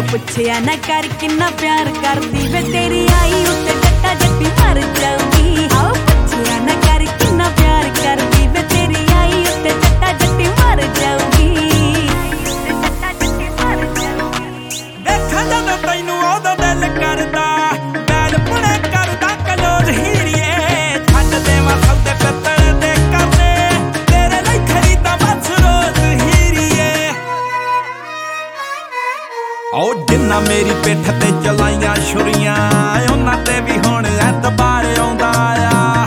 ਪੁੱਛਿਆ ਨਾ ਕਰ ਕਿੰਨਾ ਪਿਆਰ ਕਰਦੀ ਵੇ ਤੇਰੀ ਆਈ ਉੱਤੇ ਜੱਟਾ ਜੱਟੀ ਮਰ ਜਾਊਗੀ। ਆਓ ਪੁੱਛਿਆ ਨਾ ਕਰ ਕਿੰਨਾ ਪਿਆਰ ਕਰਦੀ ਵੇ ਤੇਰੀ ਆਈ ਉੱਤੇ ਜੱਟਾ ਜੱਟੀ ਮਰ ਜਾਊਗੀ। ਦੇਖਾਂ ਜਦੋਂ ਤੈਨੂੰ ਉਹਦਾ ਦਿਲ ਕਰਦਾ ਬੈਲ ਪੁਣੇ ਕਰਦਾ ਕਲੋਜ਼ ਹੀਰੀਏ। ਛੱਡ ਦੇਵਾਂ ਸੌਦੇ ਪਿੱਤਲ ਦੇ ਕਰਨੇ ਤੇਰੇ ਲਈ ਖਰੀਦਾ ਬਸ ਰੋਜ਼ ਹੀਰੀਏ। ਓ ਜਿੰਨਾ ਮੇਰੀ ਪਿੱਠ ਤੇ ਚਲਾਈਆਂ ਛੁਰੀਆਂ ਉਹਨਾਂ ਤੇ ਵੀ ਹੁਣ ਐਤਬਾਰ ਆਉਂਦਾ ਆ।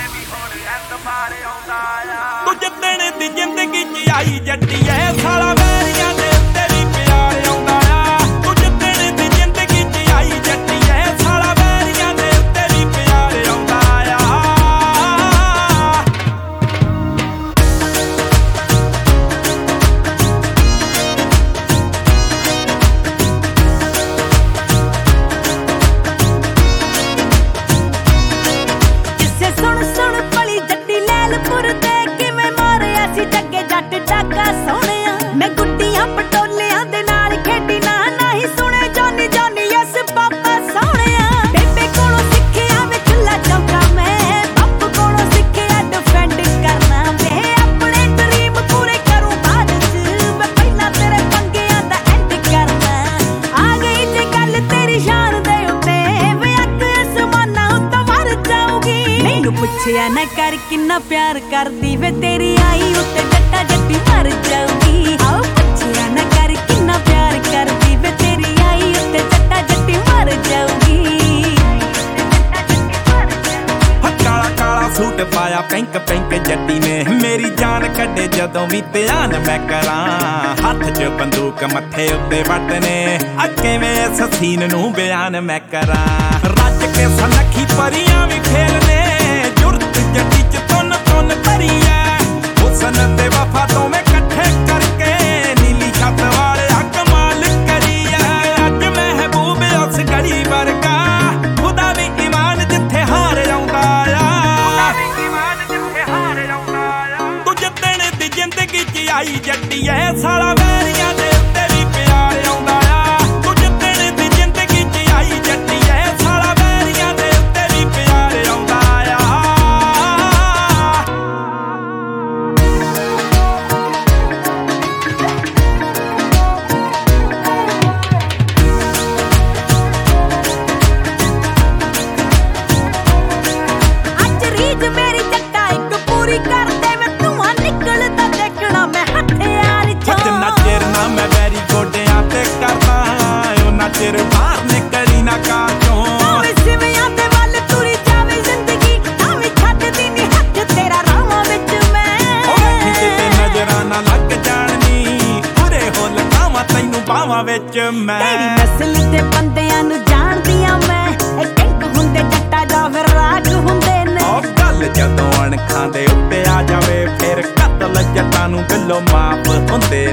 ਤੂੰ ਜਿੱਦਣ ਦੀ ਜ਼ਿੰਦਗੀ 'ਚ ਆਈ ਜੱਟੀਏ ਸਾਲਾ ਵੈਰੀਆਂ ਦੇ ਉੱਤੇ ਵੀ ਪਿਆਰ ਆਉਂਦਾ ਆ। ਤੂੰ ਜਿੱਦਣ ਦੀ ਜ਼ਿੰਦਗੀ 'ਚ ਆਈ ਜੱਟੀਏ ਸਾਲਾ ਵੈਰੀਆਂ ਦੇ ਉੱਤੇ ਵੀ ਪਿਆਰ ਆਉਂਦਾ ਆ। ਕਿਸੇ ਸੁਣ ਸੁਣ ਭਲੀ ਜੱਟੀ ਲੈਲਪੁਰ ਦੇ ਕਿਵੇਂ ਮਾਰਿਆ ਸੀ ਜੱਗੇ ਜੱਟ ਡਾਕਾ ਸੋਹਣਿਆ। ਮੈਂ ਗੁੱਡੀਆਂ ਪਟੋਲਿਆਂ ਦੇ ਨਾਲ ਖੇਡੀ ਨਾ ਨਹੀਂ ਸੁਣੇ ਜਾਨੀ ਜਾਨੀ ਯਸ ਪਾਪਾ ਸੋਹਣਿਆ। ਬੇਬੇ ਕੋਲੋਂ ਸਿੱਖਿਆ ਵੇ ਚੁੱਲਾ ਚੌਕਾ ਮੈਂ ਬਾਪੂ ਕੋਲੋਂ ਸਿੱਖਿਆ ਡਿਫੈਂਡ ਕਰਨਾ ਵੇ। ਆਪਣੇ ਡਰੀਮ ਪੂਰੇ ਕਰੂੰ ਬਾਅਦ ਚ ਮੈਂ ਪਹਿਲਾਂ ਤੇਰੇ ਪੰਗਿਆਂ ਦਾ ਐਂਡ ਕਰਨਾ। ਆ ਗਈ ਜੇ ਗੱਲ ਤੇਰੀ ਸ਼ਾਨ ਦੇ ਉੱਤੇ ਵੇ ਅੱਗ ਅਸਮਾਨਾਂ ਉੱਤੋਂ ਮਰ ਜਾਊਗੀ। ਮੈਨੂੰ ਪੁੱਛਿਆ ਨਾ ਕਰ ਕਿੰਨਾ ਪਿਆਰ ਕਰਦੀ ਵੇ ਤੇਰੀ ਆਈ ਉੱਤੇ ਜੱਟਾ ਜੱਟੀ ਮਰ ਜਾਊਗੀ। ਆਓ ਪੁੱਛਿਆ ਨਾ ਕਰ ਕਿੰਨਾ ਪਿਆਰ ਕਰਦੀ ਵੇ ਤੇਰੀ ਆਈ ਉੱਤੇ ਜੱਟਾ ਜੱਟੀ ਮਰ ਜਾਊਗੀ। ਕਾਲਾ ਕਾਲਾ ਸੂਟ ਪਾਇਆ ਪਿੰਕ ਪਿੰਕ ਜੱਟੀ ਨੇ ਮੇਰੀ ਜਾਨ ਕੱਢੇ ਜਦੋਂ ਵੀ ਧਿਆਨ ਮੈਂ ਕਰਾਂ। ਹੱਥ 'ਚ ਬੰਦੂਕ ਮੱਥੇ ਉੱਤੇ ਵੱਟਨੇ ਕਿਵੇਂ ਇਸ ਸੀਨ ਨੂੰ ਬਿਆਨ ਮੈਂ ਕਰਾਂ। ਰੱਜ ਕੇ ਸਨੱਖੀ ਪਰੀਆਂ ਵੀ ਖੇਲਨੇ ਜੁਰਤ ਜੱਟੀ 'ਚ ਤੁੰਨ ਤੁੰਨ ਭਰੀ ਐ। ਹੁਸਨ ਤੇ ਵਫਾ ਦੋਵੇਂ ਇਕੱਠੇ ਕਰਕੇ ਨੀਲੀ ਛੱਤ ਵਾਲਿਆ ਕਮਾਲ ਕਰੀ ਐ। ਅੱਜ ਮਹਿਬੂਬ ਉਸ ਗਲੀ ਵਰਗਾ ਖੁਦਾ ਵੀ ਈਮਾਨ ਜਿੱਥੇ ਹਾਰ ਆਉਂਦਾ ਆ। ਤੂੰ ਜਿੱਦਣ ਦੀ ਜ਼ਿੰਦਗੀ 'ਚ ਆਈ ਜੱਟੀਏ ਸਾਲਾ ਵੈਰੀਆਂ ਦੇ ਉੱਤੇ ਵੀ ਪਿਆਰ ਆਉਂਦਾ ਆ। ਤੂੰ ਜਿੱਦਣ ਦੀ ਜ਼ਿੰਦਗੀ 'ਚ ਆਈ ਜੱਟੀਏ ਸਾਲਾ ਵੈਰੀਆਂ ਦੇ ਉੱਤੇ ਵੀ ਪਿਆਰ ਆਉਂਦਾ ਆ। ਅੱਜ ਰੀਝ ਮੇਰੀ ਜੱਟਾ ਇੱਕ ਪੂਰੀ ਕਰ ਦੇ ਵੇ ਧੂੰਆਂ ਨਿਕਲਦਾ ਦੇਖਣਾ ਮੈਂ ਹਥਿਆਰ ਚੋਂ। ਜਿੰਨਾ ਚਿਰ ਨਾ ਮੈਂ ਵੈਰੀ ਗੋਡਿਆਂ ਤੇ ਕਰਦਾ ਉਹਨਾਂ ਚਿਰ ਬਾਹਰ ਨਿਕਲੀ ਨਾ ਕਾਰ ਚੋਂ। ਭਾਵੇਂ ਸਿਵਿਆਂ ਦੇ ਵੱਲ ਤੁਰੀ ਜਾਵੇ ਜ਼ਿੰਦਗੀ ਭਾਵੇਂ ਛੱਡਦੀ ਨੀ ਹੱਥ ਤੇਰਾ ਰਾਹਾਂ ਵਿੱਚ ਮੈਂ। ਉਹ ਕਿਤੇ ਨਜ਼ਰਾਂ ਨਾ ਲੱਗ ਜਾਣੀ ਉਰੇ ਹੋ ਲਗਾਵਾਂ ਤੈਨੂੰ ਬਾਹਾਂ ਵਿੱਚ ਮੈਂ। ਤੇਰੀ ਨਸਲ ਦੇ ਬੰਦਿਆਂ ਨੂੰ ਜਾਣਦੀਆਂ ਮੈਂ ਇਹ ਟਿੰਕ ਹੁੰਦੇ ਜੱਟਾ ਜਾਂ ਫਿਰ ਰਾਗ ਹੁੰਦੇ ਨੇ। ਉਹ ਗੱਲ ਜਦੋਂ ਅਣਖਾਂ ਦੇ ਉੱਤੇ ਆ ਜਾਵੇ ਫਿਰ ਕਤਲ ਜੱਟਾਂ ਨੂੰ ਬਿੱਲੋ ਮਾਪ ਹੁੰਦੇ